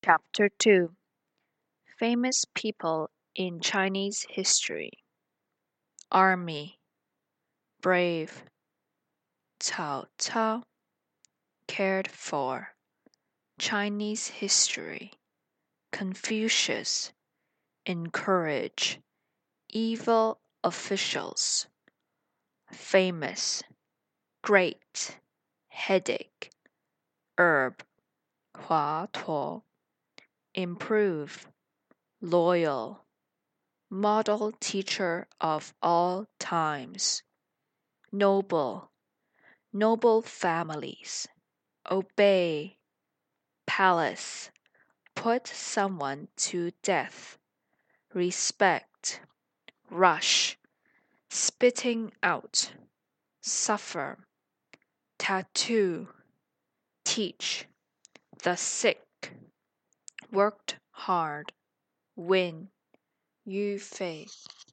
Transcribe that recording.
Chapter 2 Famous People in Chinese History. Army. Brave. Cao Cao. Cared for. Chinese History. Confucius. Encourage. Evil officials. Famous. Great. Headache. Herb. Hua Tuo. Improve. Loyal. Model teacher of all times. Noble. Noble families. Obey. Palace. Put someone to death. Respect. Rush. Spitting out. Suffer. Tattoo. Teach. The sick. Worked hard. Win. Yu Fei.